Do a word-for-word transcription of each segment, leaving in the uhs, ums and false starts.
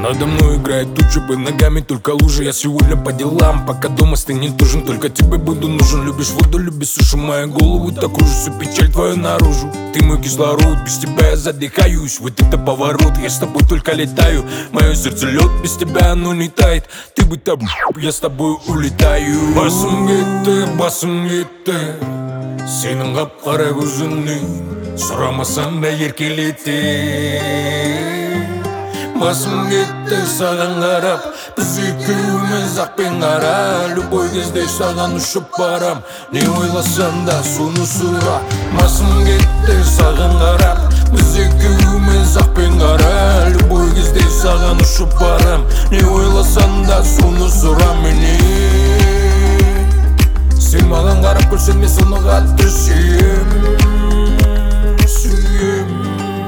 Надо мной играет туча, под ногами только лужи. Я сегодня по делам, пока дома стынет нужен. Только тебе буду нужен. Любишь воду, любишь суши, мою голову такую же, всю печаль твою наружу. Ты мой кислород, без тебя я задыхаюсь. Вот это поворот, я с тобой только летаю. Мое сердце лед, без тебя оно не тает. Ты бы там, я с тобой улетаю. Басым кетті, басым кетті, сенің қап-қара көзіңнен сұрамасам да еркелетер. Басым кетті саған қарап, біз екеуміз ақ пен қара. Любой кезде саған ұшып барам, не ойласам да соны сұра. Басым кетті саған қарап, біз екеуміз ақ пен қара. Любой кезде саған ұшып барам, не ойласам да соны сұра менен. Сен маған қарап көрсең мен соны қатты сүйем, сүйем.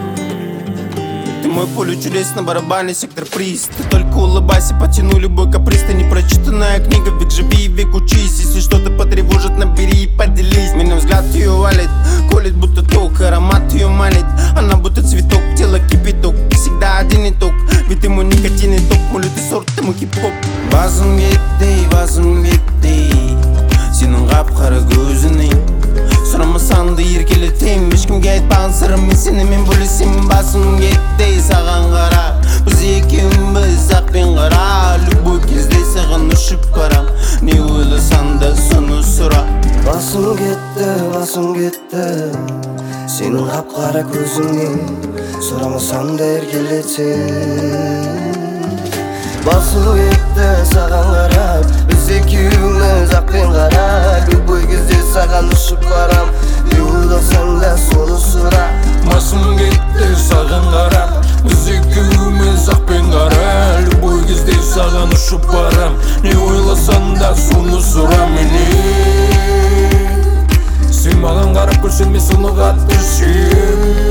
Мой поле чудес на барабане, сектор приз. Ты только улыбайся, потяну любой каприз. Ты непрочитанная книга, век живи, век учись. Если что-то потревожит, набери и поделись. Меня взгляд ее валит, колет будто ток. Аромат ее манит, она будто цветок. Тело кипяток, всегда один итог. Ведь ты мой никотин и топ, мой лютый сорт, ты мой хип-хоп. Басым кетті, басым кетті, сенің қап-қара көзіңнен сұрамасаң да еркелетем. Ешкімге айтпаған сырым, мен сенімен бөлісемін. Басым кетті саған қара, біз екеуміз ақ пен қара. Любой кезде саған ұшып барам, не ойласаң да соны сұра. Басым кетті, басым кетті, сенің қап-қара көзіңнен сұрамасаң да еркелетем. Басым кетті саған қарап, біз екеуміз ақ пен қара. Любой кезде саған ұшып барам, не ойласаң да соны сұра. Басым кетті саған қарап, біз екеуміз ақ пен қара. Любой кезде саған ұшып барам, не ойласаң да соны сұра менен. Сен маған қарап көрсең мен соны қатты сүйем.